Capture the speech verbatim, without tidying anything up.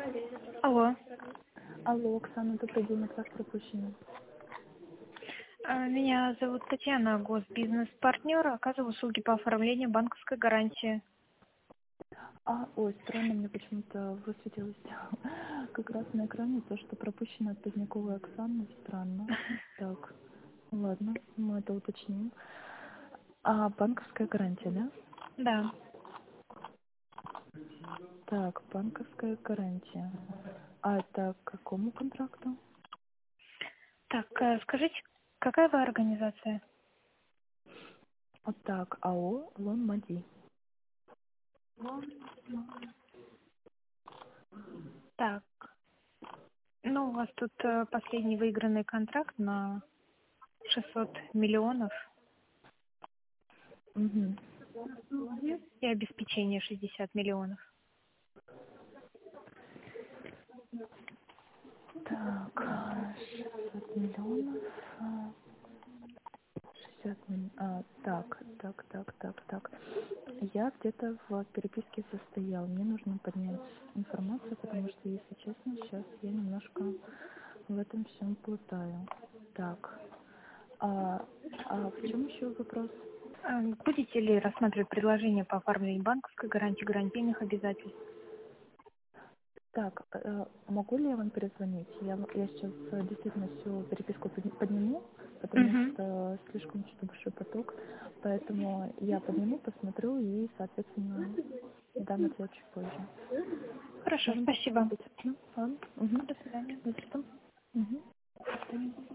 Алло. Алло, Оксана, добрый день, от вас пропущено. А, Меня зовут Татьяна, госбизнес-партнер, оказываю услуги по оформлению банковской гарантии. А, ой, странно, мне почему-то высветилось как раз на экране то, что пропущено от Поздняковой Оксаны. Странно. Так, ладно, мы это уточним. А, банковская гарантия, да? Да. Так, банковская гарантия. А это к какому контракту? Так, э, скажите, какая вы организация? Вот так, АО Лон Мади. Так, ну, у вас тут э, последний выигранный контракт на шестьсот миллионов Угу. и обеспечение шестьдесят миллионов. Так, а, шестьсот миллионов. а, шестьдесят миллионов. А, так, так, так, так, так. Я где-то в переписке состоял. Мне нужно поднять информацию, потому что, если честно, сейчас я немножко в этом всем плутаю. Так, а, а в чем еще вопрос? А, Будете ли рассматривать предложение по оформлению банковской гарантии, гарантийных обязательств? Так, э, могу ли я вам перезвонить? Я, я сейчас э, действительно всю переписку подни- подниму, потому Угу. что слишком что-то большой поток. Поэтому я подниму, посмотрю и, соответственно, дам ответ чуть позже. Хорошо, Я вам спасибо. перезвоню. Ладно? Угу. До свидания. До свидания. Угу.